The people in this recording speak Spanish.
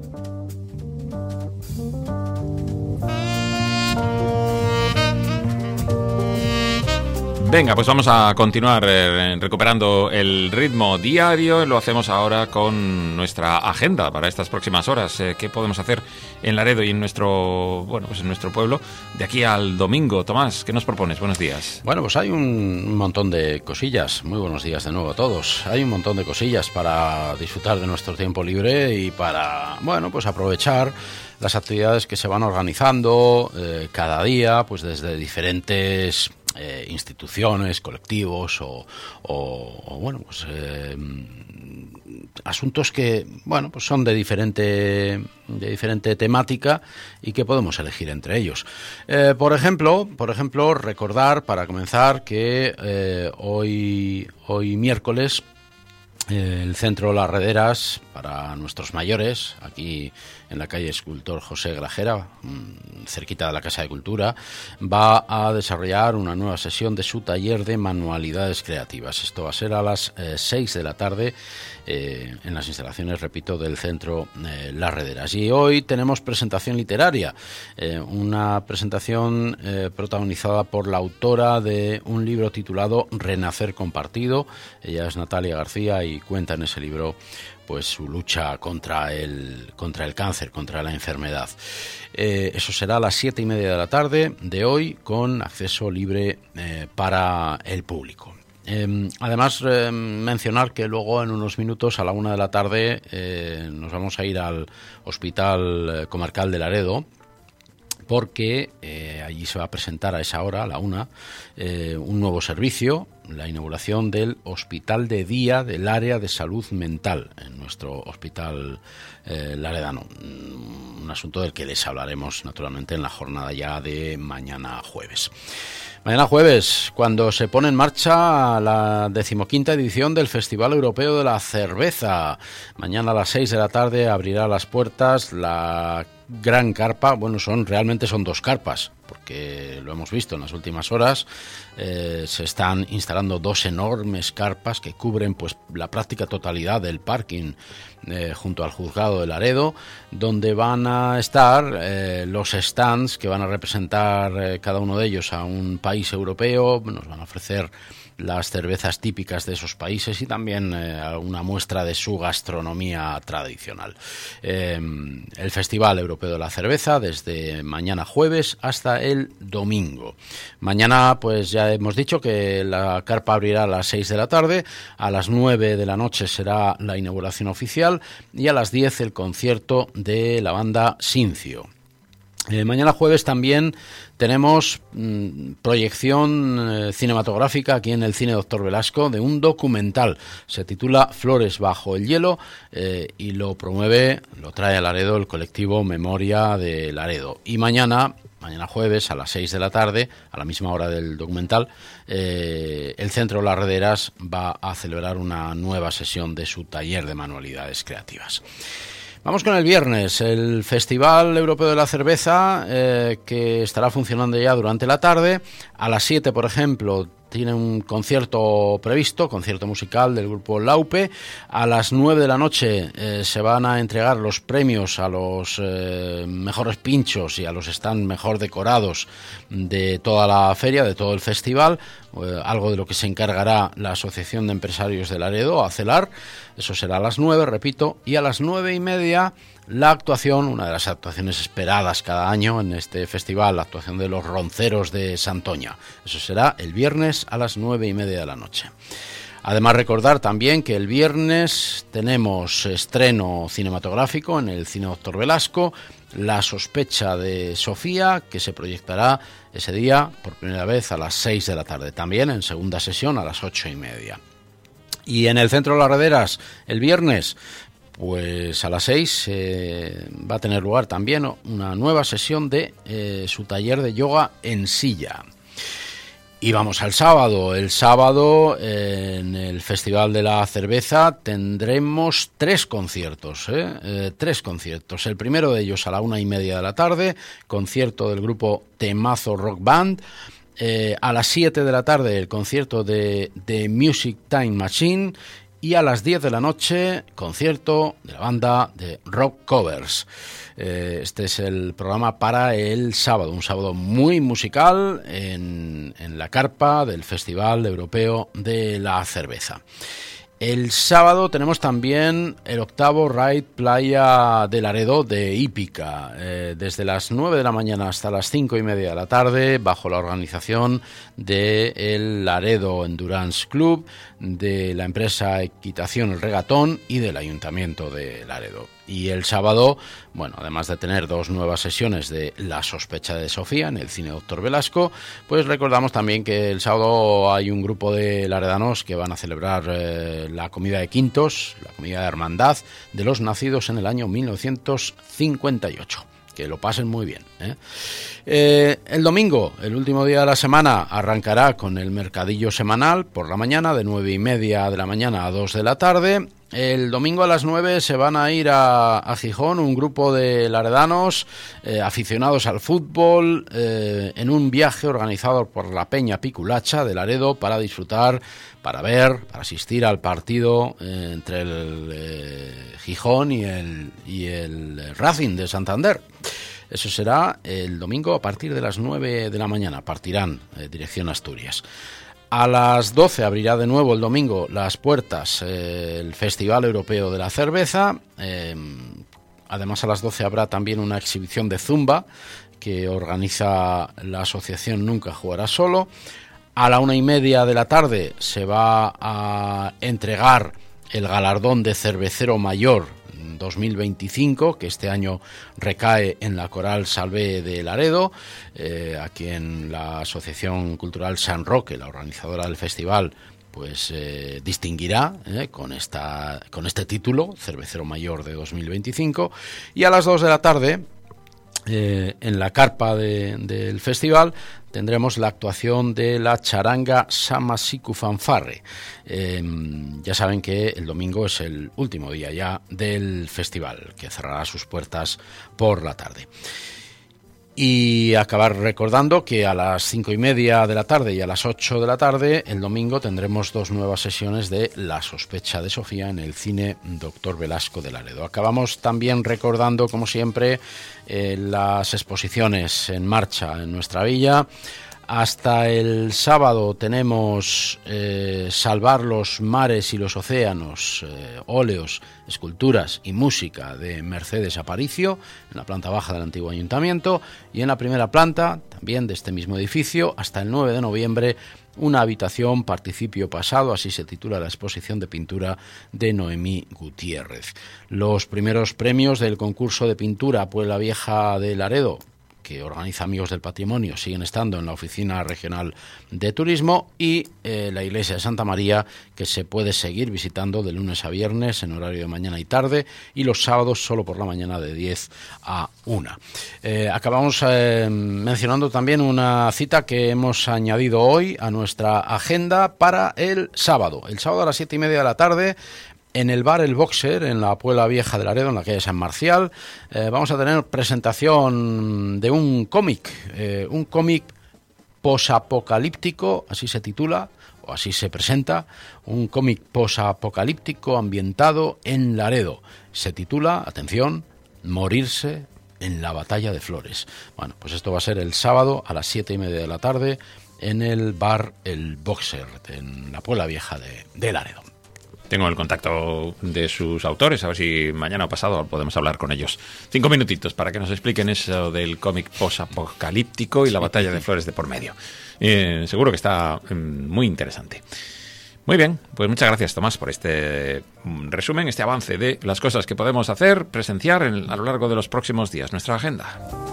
Venga, pues vamos a continuar recuperando el ritmo diario. Lo hacemos ahora con nuestra agenda para estas próximas horas. ¿Qué podemos hacer en Laredo y en nuestro pueblo de aquí al domingo? Tomás, ¿qué nos propones? Buenos días. Bueno, pues hay un montón de cosillas. Muy buenos días de nuevo a todos. Hay un montón de cosillas para disfrutar de nuestro tiempo libre y para, pues aprovechar las actividades que se van organizando cada día, pues desde diferentes instituciones, colectivos asuntos que pues son de diferente temática y que podemos elegir entre ellos. Por ejemplo, recordar para comenzar que hoy miércoles el Centro Las Rederas para nuestros mayores, aquí en la calle Escultor José Grajera, cerquita de la Casa de Cultura, va a desarrollar una nueva sesión de su taller de manualidades creativas. Esto va a ser a las 6 de la tarde en las instalaciones, repito, del Centro Las Rederas. Y hoy tenemos presentación literaria, una presentación protagonizada por la autora de un libro titulado Renacer Compartido. Ella es Natalia García y cuenta en ese libro pues su lucha contra el cáncer, contra la enfermedad. Eso será a las 7:30 de la tarde de hoy, con acceso libre para el público. Además, mencionar que luego en unos minutos a la 1 de la tarde nos vamos a ir al Hospital Comarcal de Laredo, porque allí se va a presentar a esa hora, a la 1, un nuevo servicio, la inauguración del Hospital de Día del Área de Salud Mental en nuestro hospital laredano. Un asunto del que les hablaremos naturalmente en la jornada ya de mañana jueves. Mañana jueves, cuando se pone en marcha la 15ª edición del Festival Europeo de la Cerveza. Mañana a las 6 de la tarde abrirá las puertas la gran carpa. Realmente son dos carpas, porque lo hemos visto en las últimas horas. Se están instalando dos enormes carpas que cubren pues la práctica totalidad del parking junto al juzgado de Laredo, donde van a estar los stands que van a representar cada uno de ellos a un país europeo. Nos van a ofrecer las cervezas típicas de esos países y también una muestra de su gastronomía tradicional. El Festival Europeo de la Cerveza desde mañana jueves hasta el domingo. Mañana pues ya hemos dicho que la carpa abrirá a las 6 de la tarde, a las 9 de la noche será la inauguración oficial y a las 10 el concierto de la banda Sincio. Mañana jueves también tenemos proyección cinematográfica aquí en el Cine Doctor Velasco de un documental. Se titula Flores bajo el hielo y lo trae a Laredo el colectivo Memoria de Laredo. Y mañana jueves a las 6 de la tarde, a la misma hora del documental, el Centro Las Rederas va a celebrar una nueva sesión de su taller de manualidades creativas. Vamos con el viernes, el Festival Europeo de la Cerveza, que estará funcionando ya durante la tarde. A las 7, por ejemplo, tiene un concierto previsto, concierto musical del grupo Laupe. A las 9 de la noche se van a entregar los premios a los mejores pinchos y a los stands mejor decorados de toda la feria, de todo el festival, algo de lo que se encargará la Asociación de Empresarios de Laredo, ACELAR. Eso será a las 9, repito, y a las 9:30 la actuación, una de las actuaciones esperadas cada año en este festival, la actuación de los Ronceros de Santoña. Eso será el viernes a las 9:30 de la noche. Además, recordar también que el viernes tenemos estreno cinematográfico en el Cine Doctor Velasco, La sospecha de Sofía, que se proyectará ese día por primera vez a las 6 de la tarde, también en segunda sesión a las 8:30. Y en el Centro Las Rederas, el viernes, pues a las 6 va a tener lugar también una nueva sesión de su taller de yoga en silla. Y vamos al sábado. El sábado en el Festival de la Cerveza tendremos 3 conciertos. 3 conciertos. El primero de ellos a la 1:30 de la tarde, concierto del grupo Temazo Rock Band. A las 7 de la tarde el concierto de The Music Time Machine. y a las 10 de la noche, concierto de la banda de Rock Covers. Este es el programa para el sábado, un sábado muy musical en la carpa del Festival Europeo de la Cerveza. El sábado tenemos también el 8º Raid Playa de Laredo de Hípica, desde las 9 de la mañana hasta las 5:30 de la tarde, bajo la organización del Laredo Endurance Club, de la empresa Equitación El Regatón y del Ayuntamiento de Laredo. Y el sábado, bueno, además de tener 2 nuevas sesiones de La sospecha de Sofía en el Cine Doctor Velasco, pues recordamos también que el sábado hay un grupo de laredanos que van a celebrar la comida de quintos, la comida de hermandad de los nacidos en el año 1958. Que lo pasen muy bien, el domingo, el último día de la semana, arrancará con el mercadillo semanal por la mañana, de 9:30 de la mañana a 2 de la tarde. El domingo a las 9 se van a ir a Gijón un grupo de laredanos aficionados al fútbol en un viaje organizado por la Peña Piculacha de Laredo para disfrutar, para asistir al partido entre el Gijón y el Racing de Santander. Eso será el domingo a partir de las 9 de la mañana. Partirán dirección Asturias. A las 12 abrirá de nuevo el domingo las puertas el Festival Europeo de la Cerveza. Además, a las 12 habrá también una exhibición de zumba que organiza la asociación Nunca Jugará Solo. A la 1:30 de la tarde se va a entregar el galardón de cervecero mayor 2025, que este año recae en la Coral Salvé de Laredo, a quien la Asociación Cultural San Roque, la organizadora del festival, pues distinguirá con este título, Cervecero Mayor de 2025. Y a las 2 de la tarde, en la carpa del festival, tendremos la actuación de la charanga Samasiku Fanfarre. Ya saben que el domingo es el último día ya del festival, que cerrará sus puertas por la tarde. Y acabar recordando que a las 5:30 de la tarde y a las 8 de la tarde, el domingo, tendremos 2 nuevas sesiones de La sospecha de Sofía en el Cine Doctor Velasco de Laredo. Acabamos también recordando, como siempre, las exposiciones en marcha en nuestra villa. Hasta el sábado tenemos Salvar los mares y los océanos, óleos, esculturas y música de Mercedes Aparicio en la planta baja del antiguo ayuntamiento, y en la primera planta, también de este mismo edificio, hasta el 9 de noviembre, una habitación Participio Pasado, así se titula la exposición de pintura de Noemí Gutiérrez. Los primeros premios del concurso de pintura Puebla Vieja de Laredo, que organiza Amigos del Patrimonio, siguen estando en la Oficina Regional de Turismo, y la Iglesia de Santa María, que se puede seguir visitando de lunes a viernes en horario de mañana y tarde, y los sábados solo por la mañana de 10 a 1. Acabamos mencionando también una cita que hemos añadido hoy a nuestra agenda para el sábado. El sábado a las 7:30 de la tarde, en el bar El Boxer, en la Puebla Vieja de Laredo, en la calle San Marcial, vamos a tener presentación de un cómic posapocalíptico, así se titula, o así se presenta, un cómic posapocalíptico ambientado en Laredo. Se titula, atención, Morirse en la batalla de Flores. Bueno, pues esto va a ser el sábado a las 7:30 de la tarde en el bar El Boxer, en la Puebla Vieja de Laredo. Tengo el contacto de sus autores, a ver si mañana o pasado podemos hablar con ellos. 5 minutitos para que nos expliquen eso del cómic posapocalíptico y la batalla de Flores de por medio. Seguro que está muy interesante. Muy bien, pues muchas gracias, Tomás, por este resumen, este avance de las cosas que podemos hacer, presenciar a lo largo de los próximos días, nuestra agenda.